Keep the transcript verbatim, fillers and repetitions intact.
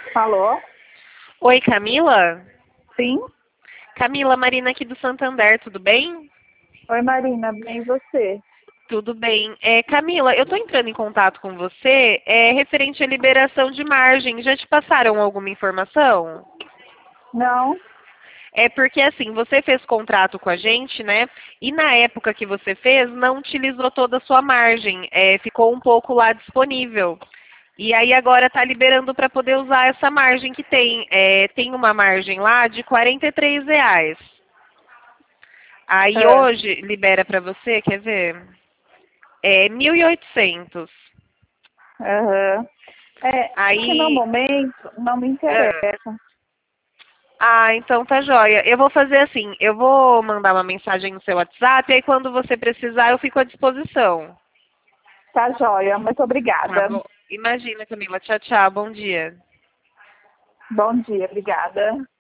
Alô? Oi, Camila? Sim? Camila, Marina aqui do Santander, tudo bem? Oi, Marina, bem e você? Tudo bem. É, Camila, eu estou entrando em contato com você é, referente à liberação de margem. Já te passaram alguma informação? Não? É porque assim, você fez contrato com a gente, né? E na época que você fez, não utilizou toda a sua margem. É, ficou um pouco lá disponível. E aí agora está liberando para poder usar essa margem que tem. É, tem uma margem lá de quarenta e três reais. Aí É. hoje libera para você, quer ver? É mil e oitocentos. Aham. É, que no Aí. momento não me ah, interessa. Ah, então tá joia. Eu vou fazer assim, eu vou mandar uma mensagem no seu WhatsApp, e aí quando você precisar eu fico à disposição. Tá joia, muito Tá obrigada. bom? Imagina, Camila. Tchau, tchau. Bom dia. Bom dia, obrigada.